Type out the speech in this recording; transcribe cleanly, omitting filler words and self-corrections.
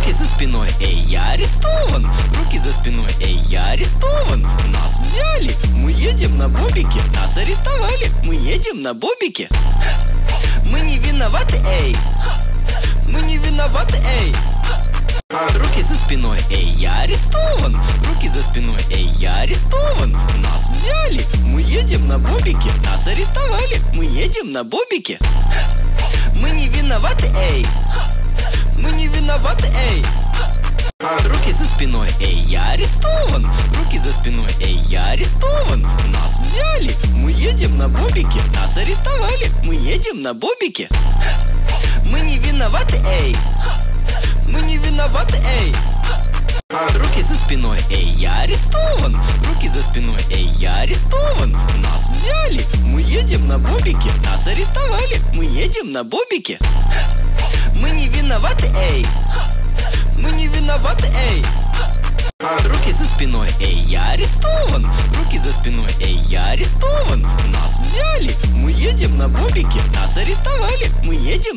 Руки за спиной, эй, я арестован. Руки за спиной, эй, я арестован. Нас взяли, мы едем на бобике. Нас арестовали, мы едем на бобике. Мы не виноваты, эй. Мы не виноваты, эй. Руки за спиной, эй, я арестован. Руки за спиной, эй, я арестован. Нас взяли, мы едем на бобике. Нас арестовали, мы едем на бобике. Мы не виноваты, эй. Мы не виноваты, эй. Руки за спиной, эй, я арестован. Руки за спиной, эй, я арестован. Нас взяли, мы едем на бобике. Нас арестовали, мы едем на бобике. Мы не виноваты, эй. Мы не виноваты, эй. Руки за спиной, эй, я арестован. Руки за спиной, эй, я арестован. Нас взяли, мы едем на бобике. Нас арестовали, мы едем на бобике. Мы не виноваты, эй. Мы не виноваты, эй. Руки за спиной, эй, я арестован. Руки за спиной, эй, я арестован. Нас взяли, мы едем на бобике. Нас арестовали, мы едем